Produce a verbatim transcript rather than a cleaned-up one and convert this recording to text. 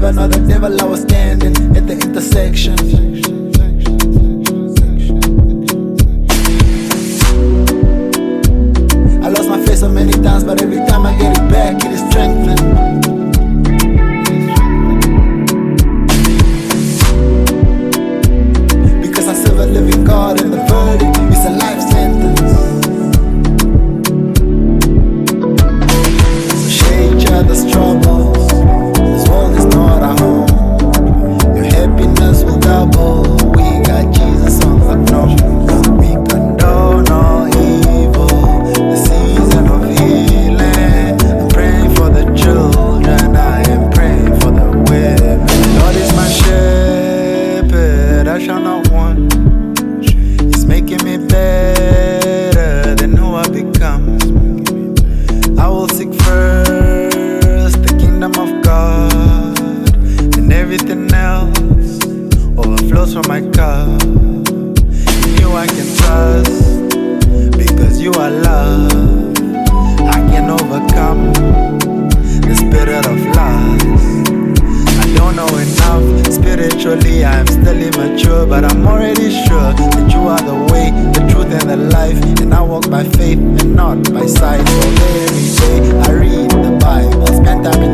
never know the devil I was standing at the intersection. I lost my face so many times, but every time I get it back, it is strengthened. Because I serve a living God, and the verdict is a life sentence. So share each other's troubles. This world is not our home. Your happiness will double. We got Jesus on the throne. We condone all evil. The season of healing. I'm praying for the children. I am praying for the women. Lord is my shepherd, I shall not want. He's making me better than who I become. I will seek first the kingdom of God, and everything else overflows from my cup. In you I can trust, because you are love. I can overcome the spirit of lust. I don't know enough spiritually, I am still immature, but I'm already sure that you are the way, the truth, and the life, and I walk by faith and not by sight. So every day I read the Bible, spend time in